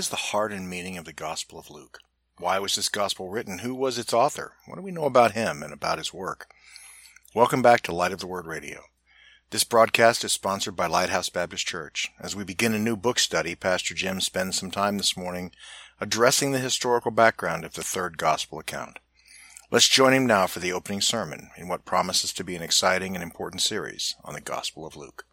is the heart and meaning of the Gospel of Luke? Why was this Gospel written? Who was its author? What do we know about him and about his work? Welcome back to Light of the Word Radio. This broadcast is sponsored by Lighthouse Baptist Church. As we begin a new book study, Pastor Jim spends some time this morning addressing the historical background of the third Gospel account. Let's join him now for the opening sermon in what promises to be an exciting and important series on the Gospel of Luke.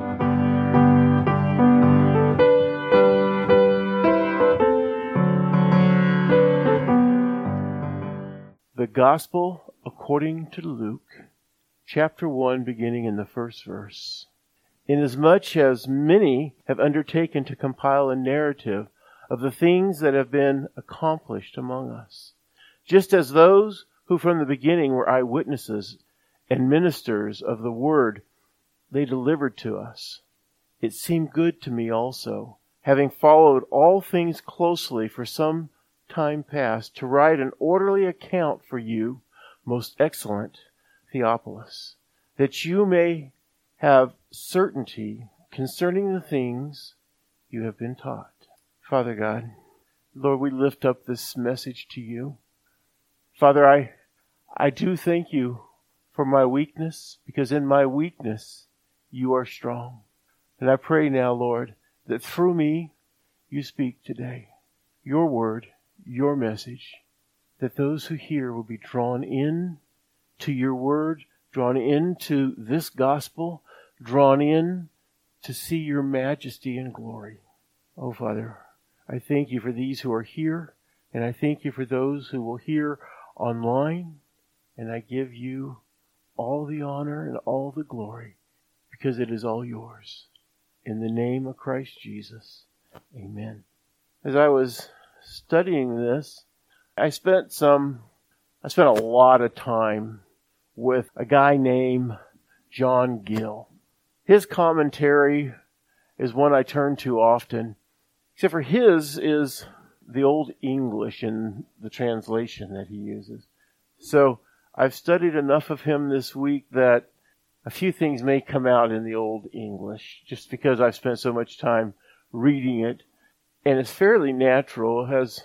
The Gospel according to Luke, chapter 1, beginning in the first verse. Inasmuch as many have undertaken to compile a narrative of the things that have been accomplished among us, just as those who from the beginning were eyewitnesses and ministers of the word they delivered to us, it seemed good to me also, having followed all things closely for some time past, to write an orderly account for you, most excellent Theophilus, that you may have certainty concerning the things you have been taught. Father God, Lord, we lift up this message to you. Father, I do thank you for my weakness, because in my weakness you are strong. And I pray now, Lord, that through me you speak today. Your word, your message, that those who hear will be drawn in to your word, drawn into this gospel, drawn in to see your majesty and glory. Oh, Father, I thank you for these who are here, and I thank you for those who will hear online, and I give you all the honor and all the glory, because it is all yours. In the name of Christ Jesus, amen. As I was studying this, I spent a lot of time with a guy named John Gill. His commentary is one I turn to often, except for his is the Old English in the translation that he uses. So I've studied enough of him this week that a few things may come out in the Old English, just because I've spent so much time reading it. And it's fairly natural. As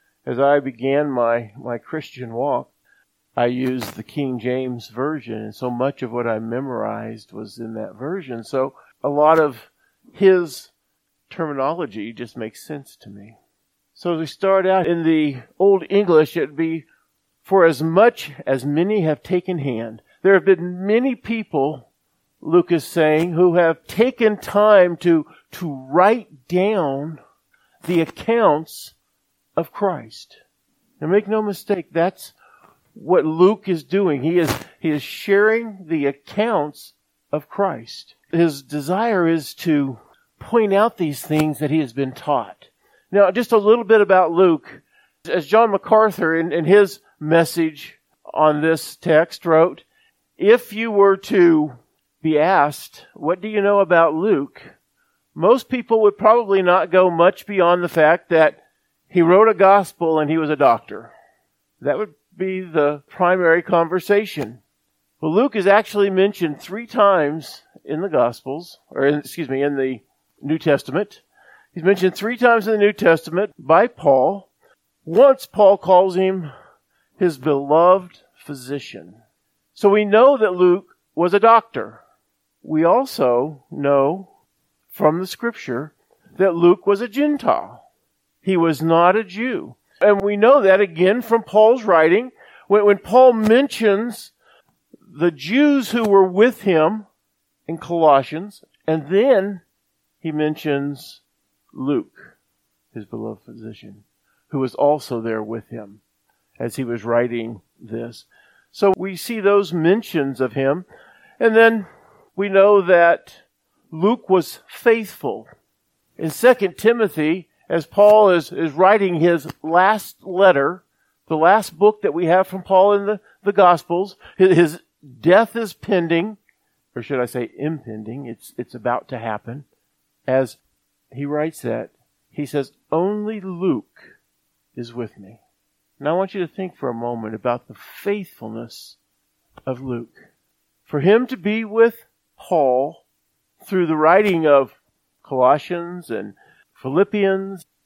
I began my Christian walk, I used the King James Version, and so much of what I memorized was in that version. So a lot of his terminology just makes sense to me. So as we start out in the Old English, it'd be, for as much as many have taken hand. There have been many people, Luke is saying, who have taken time to write down the accounts of Christ. Now make no mistake, that's what Luke is doing. He is sharing the accounts of Christ. His desire is to point out these things that he has been taught. Now, just a little bit about Luke. As John MacArthur in his message on this text wrote, if you were to be asked, what do you know about Luke? Most people would probably not go much beyond the fact that he wrote a gospel and he was a doctor. That would be the primary conversation. Well, Luke is actually mentioned 3 times in the Gospels, in the New Testament. He's mentioned 3 times in the New Testament by Paul. Once Paul calls him his beloved physician. So we know that Luke was a doctor. We also know from the Scripture that Luke was a Gentile. He was not a Jew. And we know that again from Paul's writing. When Paul mentions the Jews who were with him in Colossians, and then he mentions Luke, his beloved physician, who was also there with him as he was writing this. So we see those mentions of him. And then we know that Luke was faithful. In 2 Timothy, as Paul is writing his last letter, the last book that we have from Paul in the Gospels, his death is pending, or should I say impending, it's about to happen. As he writes that, he says, only Luke is with me. And I want you to think for a moment about the faithfulness of Luke. For him to be with Paul through the writing of Colossians and Philippians,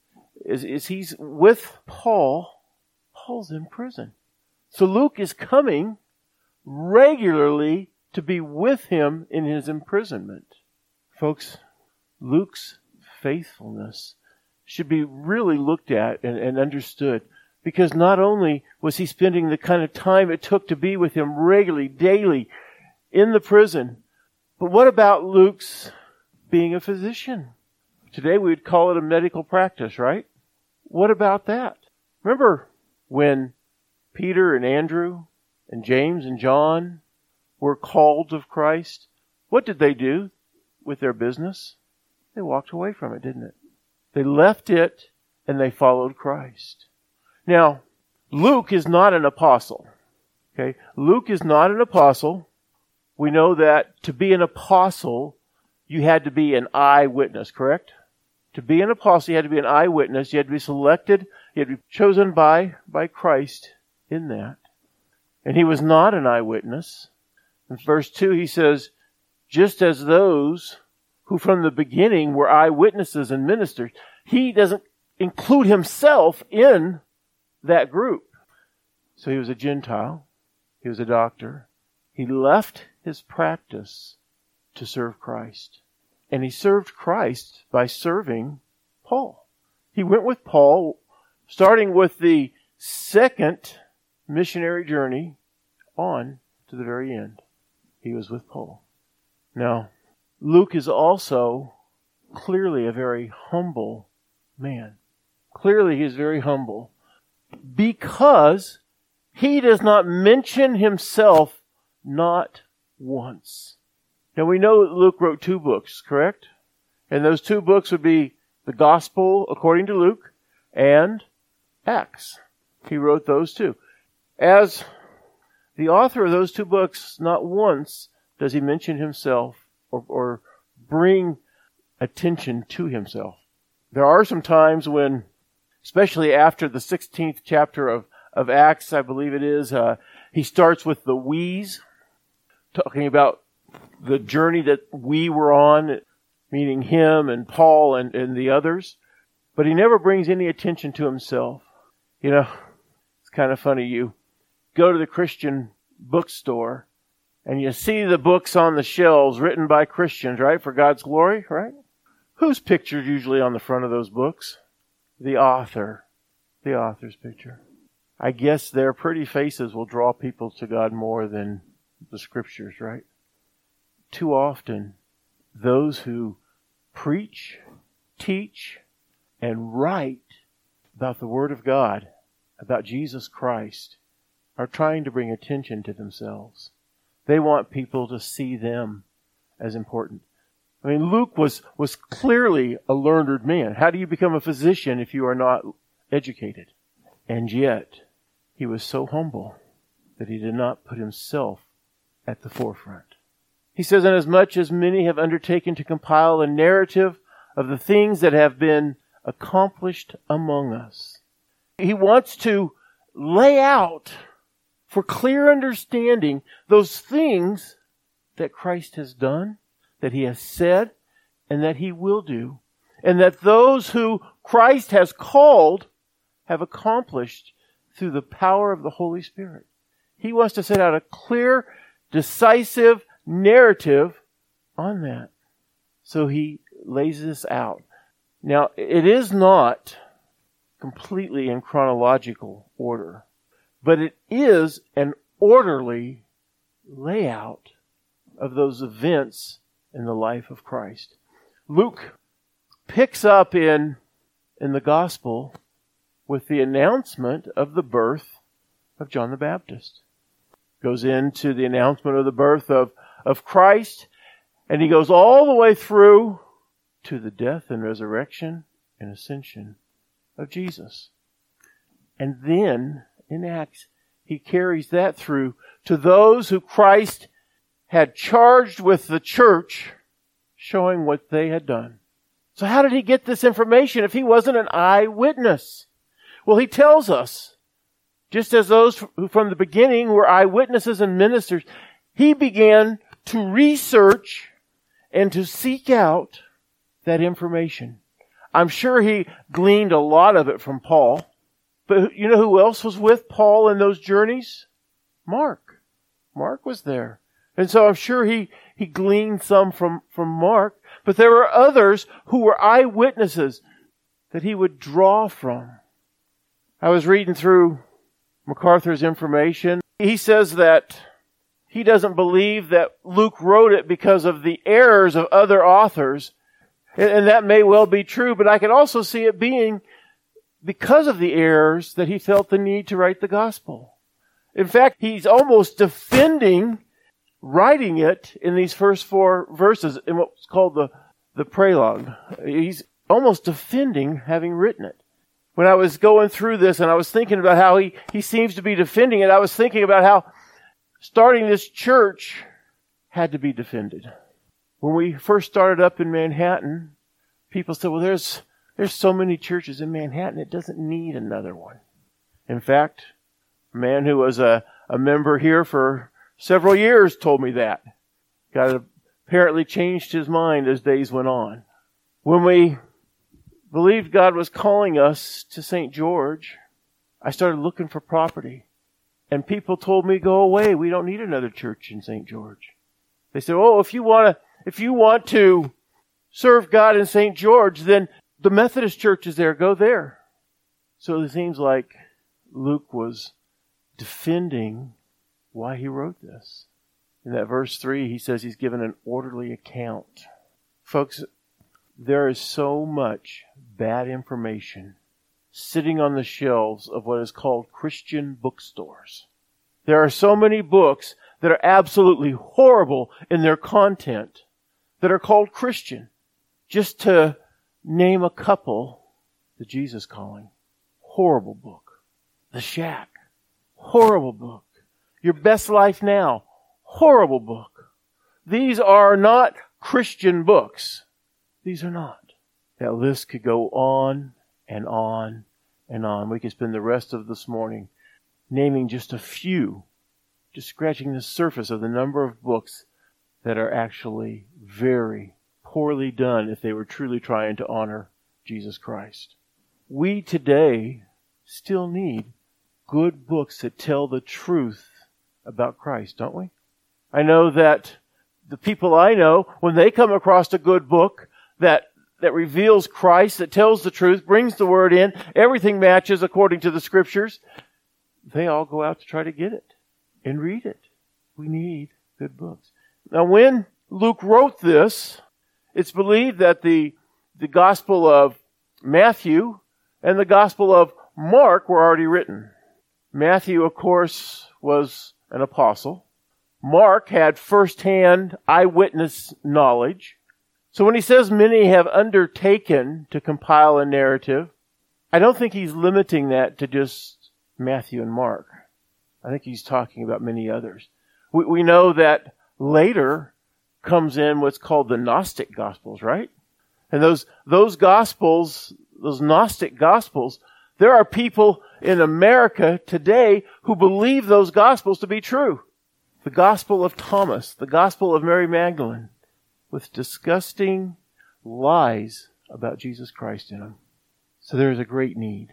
is he's with Paul. Paul's in prison. So Luke is coming regularly to be with him in his imprisonment. Folks, Luke's faithfulness should be really looked at and understood, because not only was he spending the kind of time it took to be with him regularly, daily, in the prison, but what about Luke's being a physician? Today we would call it a medical practice, right? What about that? Remember when Peter and Andrew and James and John were called of Christ? What did they do with their business? They walked away from it, didn't it? They left it and they followed Christ. Now, Luke is not an apostle. Okay? Luke is not an apostle. We know that to be an apostle, you had to be an eyewitness, correct? To be an apostle, you had to be an eyewitness. You had to be selected. You had to be chosen by Christ in that. And he was not an eyewitness. In verse 2, he says, just as those who from the beginning were eyewitnesses and ministers. He doesn't include himself in that group. So he was a Gentile. He was a doctor. He left his practice to serve Christ. And he served Christ by serving Paul. He went with Paul, starting with the second missionary journey on to the very end. He was with Paul. Now, Luke is also clearly a very humble man. Clearly he is very humble because he does not mention himself not once. Now we know that Luke wrote 2 books, correct? And those 2 books would be the Gospel according to Luke and Acts. He wrote those 2. As the author of those 2 books, not once does he mention himself or bring attention to himself. There are some times when, especially after the 16th chapter of Acts, I believe it is, he starts with the we's, talking about the journey that we were on, meaning him and Paul and the others. But he never brings any attention to himself. You know, it's kind of funny. You go to the Christian bookstore and you see the books on the shelves written by Christians, right? For God's glory, right? Whose picture's usually on the front of those books? The author. The author's picture. I guess their pretty faces will draw people to God more than the scriptures, right? Too often, those who preach, teach, and write about the Word of God, about Jesus Christ, are trying to bring attention to themselves. They want people to see them as important. I mean, Luke was clearly a learned man. How do you become a physician if you are not educated? And yet, he was so humble that he did not put himself at the forefront. He says, inasmuch as many have undertaken to compile a narrative of the things that have been accomplished among us. He wants to lay out for clear understanding those things that Christ has done, that he has said, and that he will do, and that those who Christ has called have accomplished through the power of the Holy Spirit. He wants to set out a clear, decisive narrative on that. So he lays this out. Now, it is not completely in chronological order, but it is an orderly layout of those events in the life of Christ. Luke picks up in the gospel with the announcement of the birth of John the Baptist. Goes into the announcement of the birth of Christ, and he goes all the way through to the death and resurrection and ascension of Jesus. And then, in Acts, he carries that through to those who Christ had charged with the church, showing what they had done. So how did he get this information if he wasn't an eyewitness? Well, he tells us, just as those who from the beginning were eyewitnesses and ministers, he began to research and to seek out that information. I'm sure he gleaned a lot of it from Paul. But you know who else was with Paul in those journeys? Mark. Mark was there. And so I'm sure he gleaned some from Mark. But there were others who were eyewitnesses that he would draw from. I was reading through MacArthur's information. He says that he doesn't believe that Luke wrote it because of the errors of other authors. And that may well be true, but I can also see it being because of the errors that he felt the need to write the gospel. In fact, he's almost defending writing it in these first 4 verses in what's called the prologue. He's almost defending having written it. When I was going through this and I was thinking about how he seems to be defending it, I was thinking about how starting this church had to be defended. When we first started up in Manhattan, people said, well, there's so many churches in Manhattan, it doesn't need another one. In fact, a man who was a member here for several years told me that. God apparently changed his mind as days went on. When we believed God was calling us to St. George, I started looking for property. And people told me, go away, we don't need another church in St. George. They said, oh, if you want to serve God in St. George, then the Methodist church is there, go there. So it seems like Luke was defending why he wrote this. In that verse 3, he says he's given an orderly account. Folks, there is so much bad information sitting on the shelves of what is called Christian bookstores. There are so many books that are absolutely horrible in their content that are called Christian. Just to name a couple, The Jesus Calling, horrible book. The Shack, horrible book. Your Best Life Now, horrible book. These are not Christian books. These are not. That list could go on and on and on. We could spend the rest of this morning naming just a few, just scratching the surface of the number of books that are actually very poorly done if they were truly trying to honor Jesus Christ. We today still need good books that tell the truth about Christ, don't we? I know that the people I know, when they come across a good book that reveals Christ, that tells the truth, brings the Word in, everything matches according to the Scriptures, they all go out to try to get it and read it. We need good books. Now, when Luke wrote this, it's believed that the Gospel of Matthew and the Gospel of Mark were already written. Matthew, of course, was an apostle. Mark had first-hand eyewitness knowledge. So when he says many have undertaken to compile a narrative, I don't think he's limiting that to just Matthew and Mark. I think he's talking about many others. We know that later comes in what's called the Gnostic Gospels, right? And those Gospels, those Gnostic Gospels, there are people in America today who believe those Gospels to be true. The Gospel of Thomas, the Gospel of Mary Magdalene, with disgusting lies about Jesus Christ in them. So there is a great need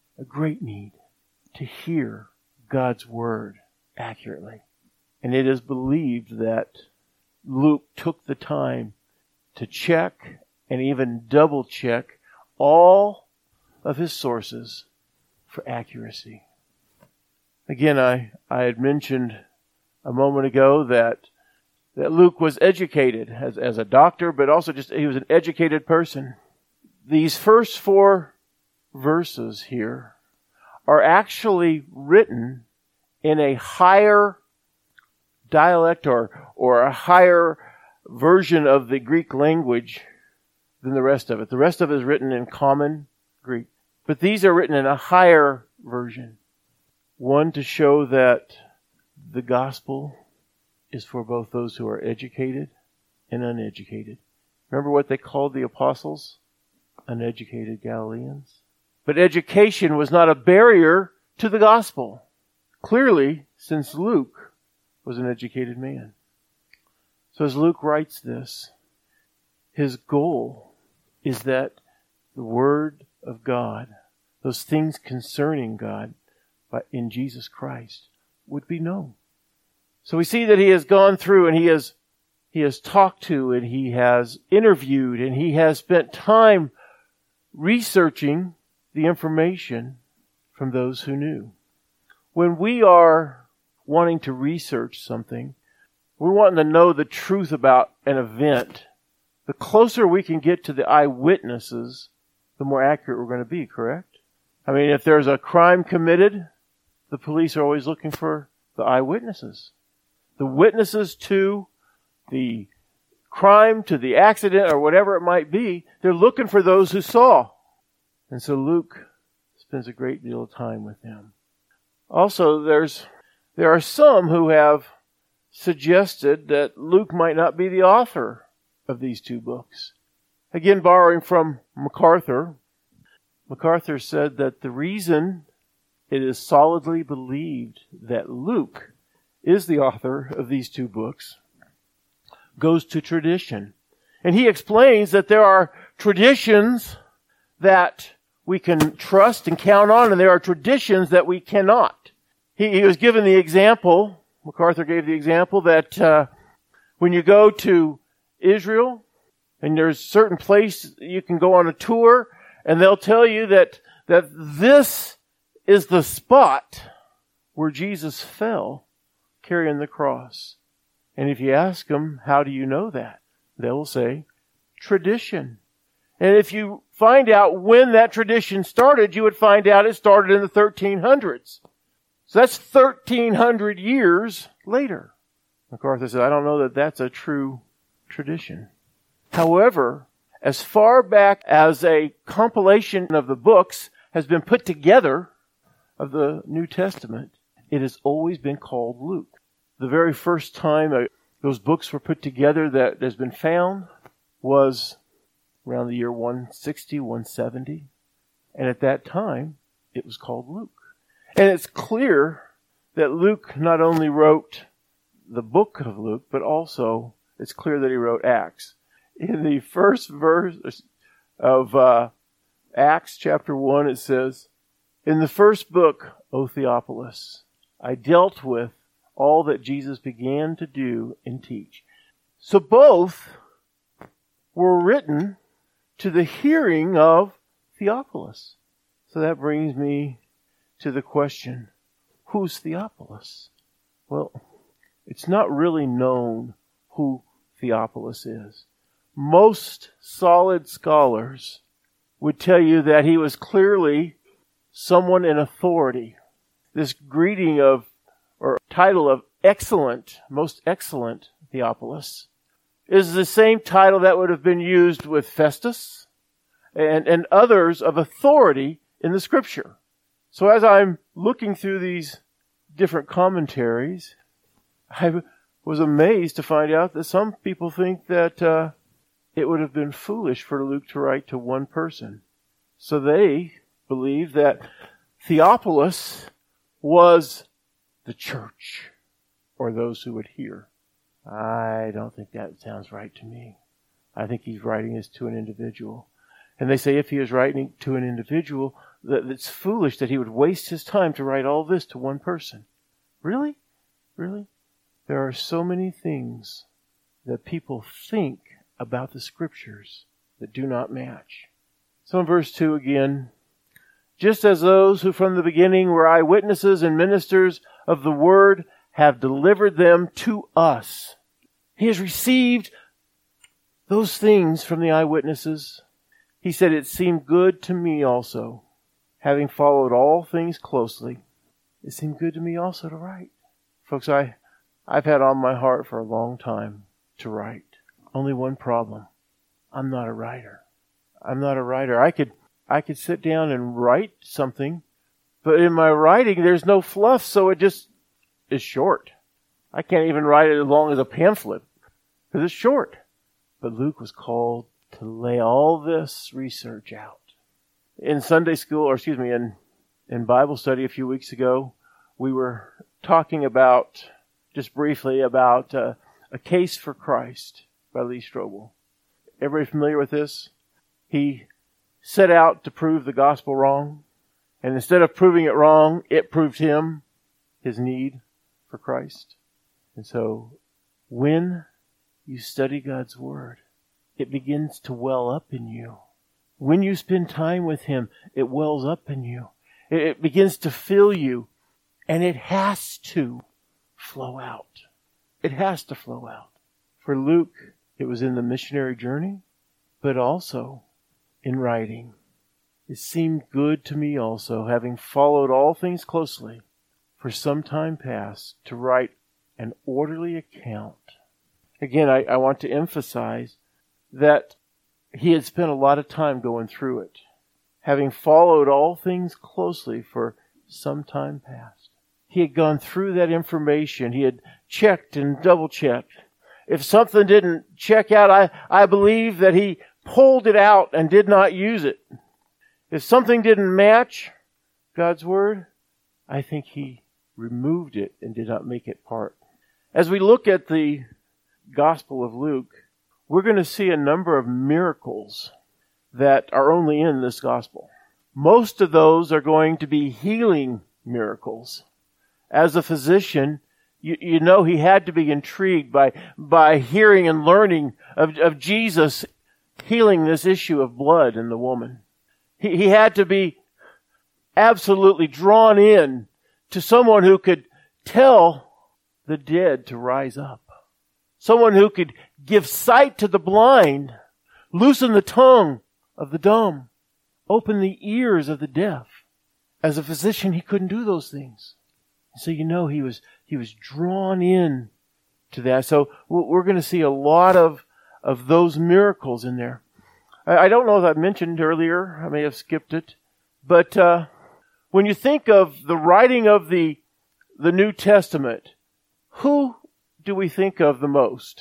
to hear God's Word accurately. And it is believed that Luke took the time to check and even double check all of his sources for accuracy. Again, I had mentioned a moment ago that Luke was educated as a doctor, but also just he was an educated person. These first 4 verses here are actually written in a higher dialect or a higher version of the Greek language than the rest of it. The rest of it is written in common Greek. But these are written in a higher version. One, to show that the gospel is for both those who are educated and uneducated. Remember what they called the apostles? Uneducated Galileans. But education was not a barrier to the gospel. Clearly, since Luke was an educated man. So as Luke writes this, his goal is that the Word of God, those things concerning God in Jesus Christ, would be known. So we see that he has gone through and he has talked to and he has interviewed and he has spent time researching the information from those who knew. When we are wanting to research something, we're wanting to know the truth about an event. The closer we can get to the eyewitnesses, the more accurate we're going to be, correct? I mean, if there's a crime committed, the police are always looking for the eyewitnesses. The witnesses to the crime, to the accident, or whatever it might be, they're looking for those who saw. And so Luke spends a great deal of time with them. Also, there are some who have suggested that Luke might not be the author of these two books. Again, borrowing from MacArthur, MacArthur said that the reason it is solidly believed that Luke is the author of these two books goes to tradition. And he explains that there are traditions that we can trust and count on, and there are traditions that we cannot. He was given the example, MacArthur gave the example, that when you go to Israel, and there's a certain place you can go on a tour, and they'll tell you that this is the spot where Jesus fell carrying the cross. And if you ask them, how do you know that? They will say, tradition. And if you find out when that tradition started, you would find out it started in the 1300s. So that's 1,300 years later. MacArthur said, I don't know that that's a true tradition. However, as far back as a compilation of the books has been put together of the New Testament, it has always been called Luke. The very first time those books were put together that has been found was around the year 160, 170. And at that time, it was called Luke. And it's clear that Luke not only wrote the book of Luke, but also it's clear that he wrote Acts. In the first verse of Acts chapter 1, it says, in the first book, O Theophilus, I dealt with all that Jesus began to do and teach. So both were written to the hearing of Theophilus. So that brings me to the question, who's Theophilus? Well, it's not really known who Theophilus is. Most solid scholars would tell you that he was clearly someone in authority. This greeting or title of excellent, most excellent Theophilus is the same title that would have been used with Festus and others of authority in the Scripture. So as I'm looking through these different commentaries, I was amazed to find out that some people think that it would have been foolish for Luke to write to one person. So they believe that Theophilus was the church, or those who would hear. I don't think that sounds right to me. I think he's writing this to an individual. And they say if he is writing to an individual, that it's foolish that he would waste his time to write all this to one person. Really? Really? There are so many things that people think about the Scriptures that do not match. So in verse 2 again, just as those who from the beginning were eyewitnesses and ministers of the Word have delivered them to us. He has received those things from the eyewitnesses. He said, it seemed good to me also, having followed all things closely. It seemed good to me also to write. Folks, I've had on my heart for a long time to write. Only one problem. I'm not a writer. I'm not a writer. I could sit down and write something, but in my writing there's no fluff, so it just is short. I can't even write it as long as a pamphlet because it's short. But Luke was called to lay all this research out. In Sunday school, in Bible study a few weeks ago, we were talking about, just briefly, about A Case for Christ by Lee Strobel. Everybody familiar with this? He set out to prove the gospel wrong. And instead of proving it wrong, it proved him his need for Christ. And so when you study God's Word, it begins to well up in you. When you spend time with Him, it wells up in you. It begins to fill you. And it has to flow out. It has to flow out. For Luke, it was in the missionary journey, but also in writing. It seemed good to me also, having followed all things closely for some time past, to write an orderly account. Again, I want to emphasize that he had spent a lot of time going through it, having followed all things closely for some time past. He had gone through that information. He had checked and double-checked. If something didn't check out, I believe that he pulled it out and did not use it. If something didn't match God's Word, I think he removed it and did not make it part. As we look at the Gospel of Luke, we're going to see a number of miracles that are only in this Gospel. Most of those are going to be healing miracles. As a physician, you know he had to be intrigued by hearing and learning of Jesus healing this issue of blood in the woman. He had to be absolutely drawn in to someone who could tell the dead to rise up. Someone who could give sight to the blind, loosen the tongue of the dumb, open the ears of the deaf. As a physician, he couldn't do those things. So you know he was drawn in to that. So we're going to see a lot of those miracles in there. I don't know if I mentioned earlier, I may have skipped it, but when you think of the writing of the New Testament, who do we think of the most?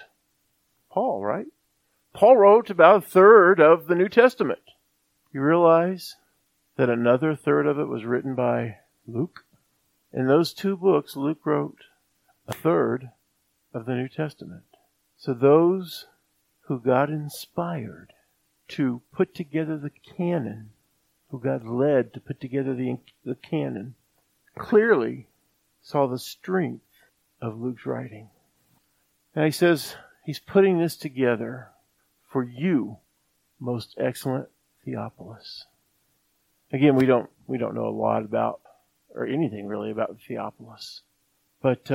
Paul, right? Paul wrote about a third of the New Testament. You realize that another third of it was written by Luke? In those two books, Luke wrote a third of the New Testament. So those who God inspired to put together the canon, who God led to put together the canon, clearly saw the strength of Luke's writing. And he says he's putting this together for you, most excellent Theophilus. Again, we don't know a lot about, or anything really about Theophilus. But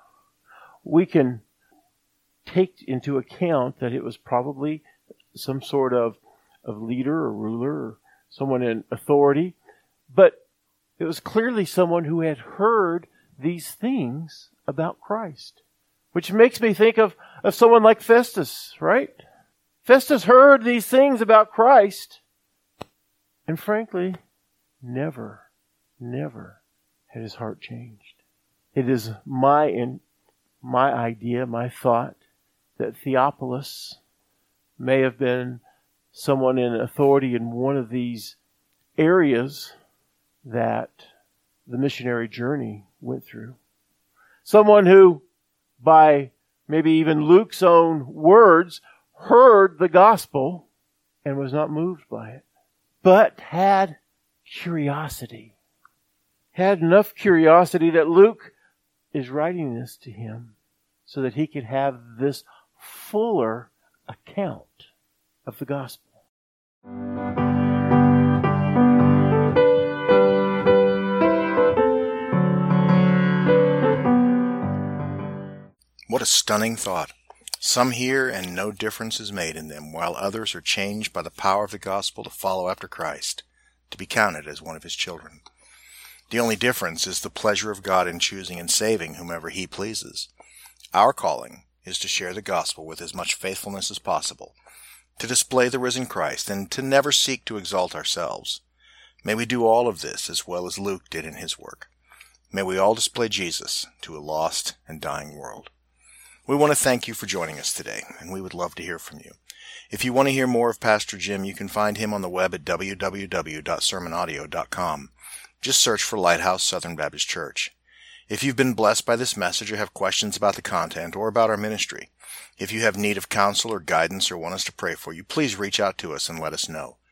we can take into account that it was probably some sort of leader or ruler or someone in authority. But it was clearly someone who had heard these things about Christ. Which makes me think of someone like Festus, right? Festus heard these things about Christ. And frankly, never had his heart changed. It is my idea, my thought, that Theophilus may have been someone in authority in one of these areas that the missionary journey went through. Someone who, by maybe even Luke's own words, heard the gospel and was not moved by it, but had curiosity. Had enough curiosity that Luke is writing this to him so that he could have this fuller account of the gospel. What a stunning thought. Some hear and no difference is made in them, while others are changed by the power of the gospel to follow after Christ, to be counted as one of his children. The only difference is the pleasure of God in choosing and saving whomever he pleases. Our calling is to share the gospel with as much faithfulness as possible, to display the risen Christ, and to never seek to exalt ourselves. May we do all of this as well as Luke did in his work. May we all display Jesus to a lost and dying world. We want to thank you for joining us today, and we would love to hear from you. If you want to hear more of Pastor Jim, you can find him on the web at www.sermonaudio.com. Just search for Lighthouse Southern Baptist Church. If you've been blessed by this message or have questions about the content or about our ministry, if you have need of counsel or guidance or want us to pray for you, please reach out to us and let us know.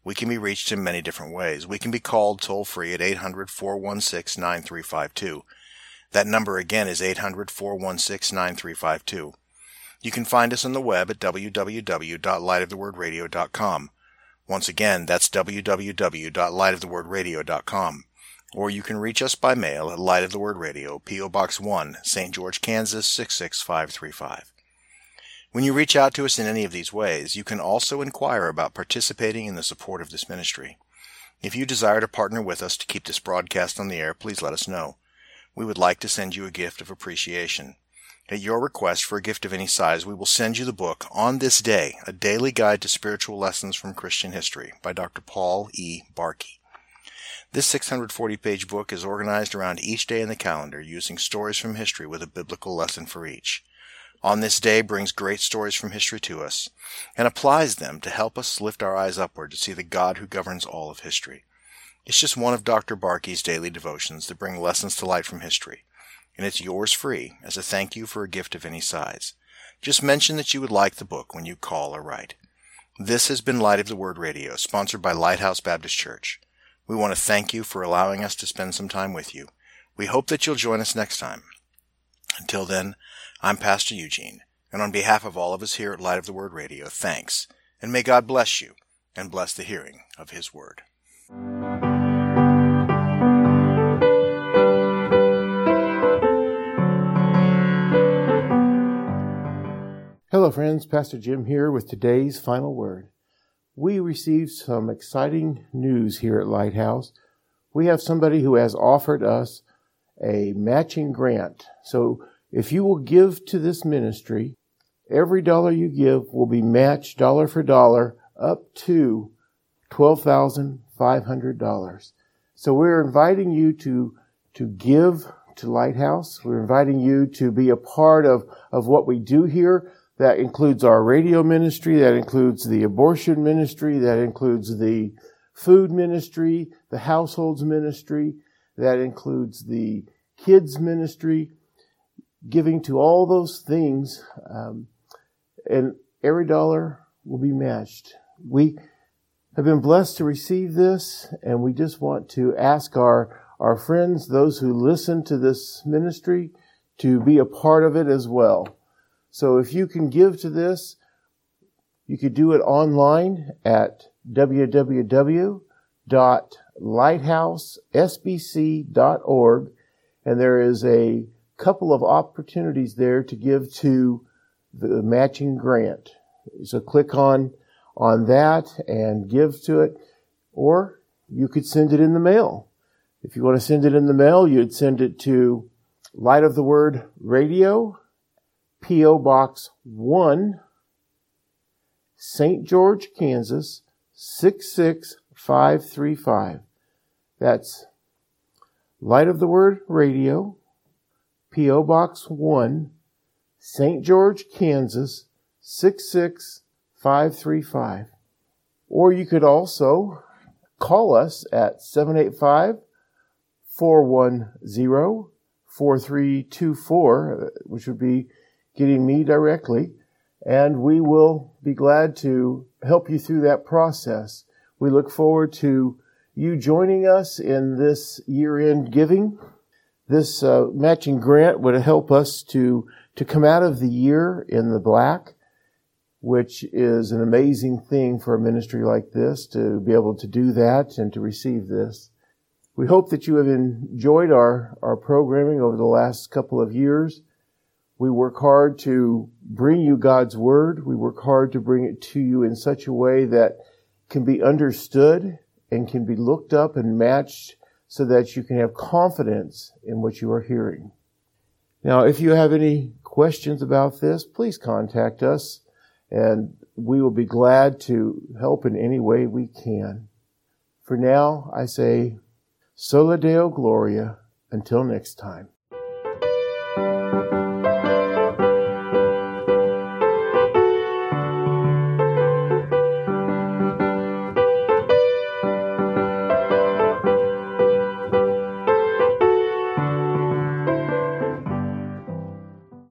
We can be reached in many different ways. We can be called toll-free at 800-416-9352. That number again is 800-416-9352. You can find us on the web at www.lightofthewordradio.com. Once again, that's www.lightofthewordradio.com. Or you can reach us by mail at Light of the Word Radio, P.O. Box 1, St. George, Kansas 66535. When you reach out to us in any of these ways, you can also inquire about participating in the support of this ministry. If you desire to partner with us to keep this broadcast on the air, please let us know. We would like to send you a gift of appreciation. At your request for a gift of any size, we will send you the book On This Day, A Daily Guide to Spiritual Lessons from Christian History by Dr. Paul E. Barkey. This 640-page book is organized around each day in the calendar using stories from history with a biblical lesson for each. On This Day brings great stories from history to us and applies them to help us lift our eyes upward to see the God who governs all of history. It's just one of Dr. Barkey's daily devotions that bring lessons to light from history, and it's yours free as a thank you for a gift of any size. Just mention that you would like the book when you call or write. This has been Light of the Word Radio, sponsored by Lighthouse Baptist Church. We want to thank you for allowing us to spend some time with you. We hope that you'll join us next time. Until then, I'm Pastor Eugene, and on behalf of all of us here at Light of the Word Radio, thanks, and may God bless you and bless the hearing of His Word. Hello friends, Pastor Jim here with today's final word. We received some exciting news here at Lighthouse. We have somebody who has offered us a matching grant. So if you will give to this ministry, every dollar you give will be matched dollar for dollar up to $12,500. So we're inviting you to give to Lighthouse. We're inviting you to be a part of what we do here. That includes our radio ministry, that includes the abortion ministry, that includes the food ministry, the households ministry, that includes the kids ministry, giving to all those things, and every dollar will be matched. We have been blessed to receive this, and we just want to ask our friends, those who listen to this ministry, to be a part of it as well. So if you can give to this, you could do it online at www.lighthousesbc.org, and there is a couple of opportunities there to give to the matching grant. So click on that and give to it, or you could send it in the mail. If you want to send it in the mail, you'd send it to Light of the Word Radio, P.O. Box 1, St. George, Kansas 66535. That's Light of the Word Radio, P.O. Box 1, St. George, Kansas 66535. Or you could also call us at 785-410-4324, which would be getting me directly, and we will be glad to help you through that process. We look forward to you joining us in this year-end giving. This matching grant would help us to come out of the year in the black, which is an amazing thing for a ministry like this, to be able to do that and to receive this. We hope that you have enjoyed our programming over the last couple of years. We work hard to bring you God's Word. We work hard to bring it to you in such a way that can be understood and can be looked up and matched so that you can have confidence in what you are hearing. Now, if you have any questions about this, please contact us, and we will be glad to help in any way we can. For now, I say, Sola Deo Gloria, until next time.